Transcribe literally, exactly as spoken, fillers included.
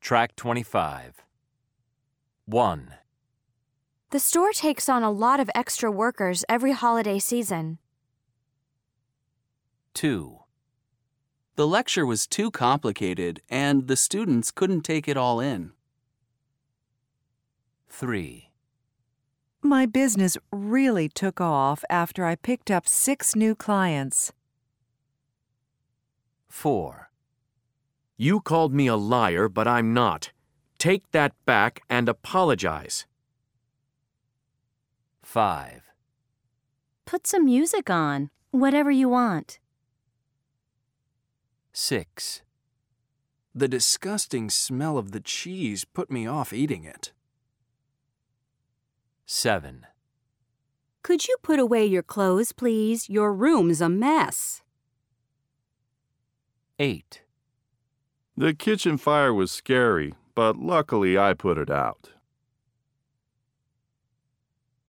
Track twenty-five. one. The store takes on a lot of extra workers every holiday season. two. The lecture was too complicated, and the students couldn't take it all in. three. My business really took off after I picked up six new clients. four. You called me a liar, but I'm not. Take that back and apologize. five. Put some music on, whatever you want. six. The disgusting smell of the cheese put me off eating it. seven. Could you put away your clothes, please? Your room's a mess. eight. The kitchen fire was scary, but luckily I put it out.